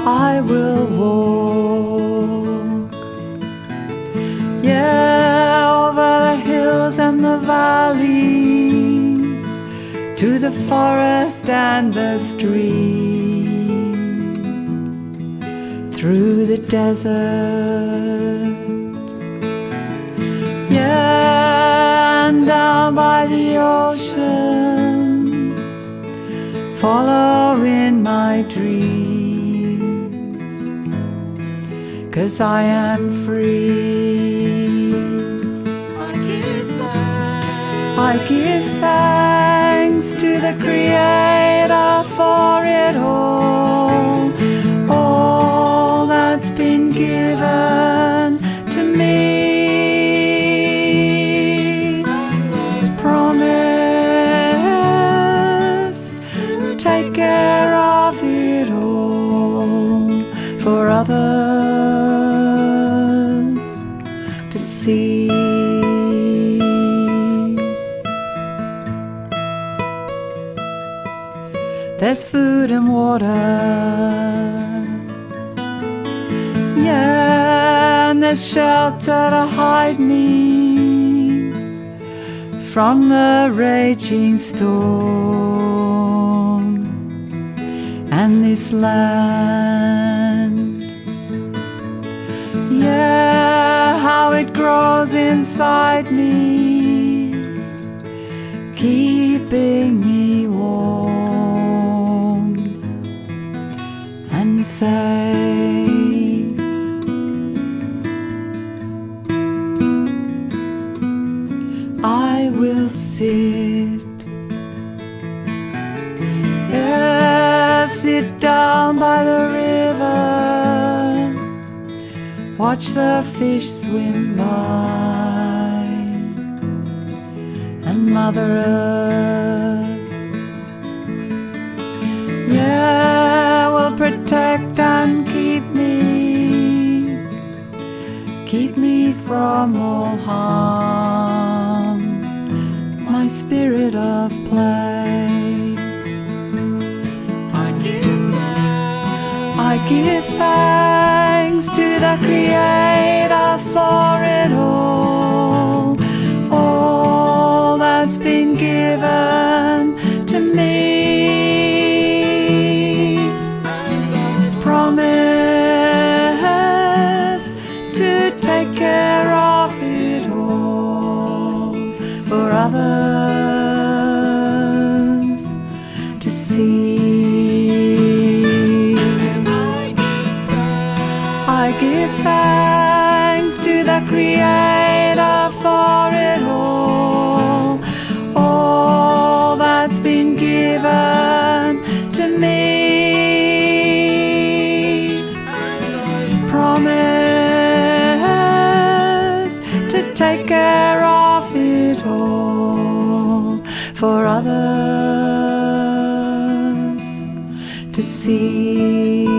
I will walk, yeah, over the hills and the valleys, to the forest and the streams, through the desert, yeah, and down by the ocean, follow in my dreams, 'cause I am free. I give thanks to the Creator for it all that's been given to me. Promise to take care of it all for others to see. There's food and water, yeah, and there's shelter to hide me from the raging storm. And this land, yeah, how it grows inside me, keeping me warm and safe. I will sit, yeah, sit down by the river, watch the fish swim by, and Mother Earth, yeah, will protect and keep me from all harm, my spirit of place. I give thanks to the Creator for it all that's been given to me. Promise to take care of it all for others to see. I give thanks to the Creator for it all that's been given to me. Promise to take care of it all for others to see.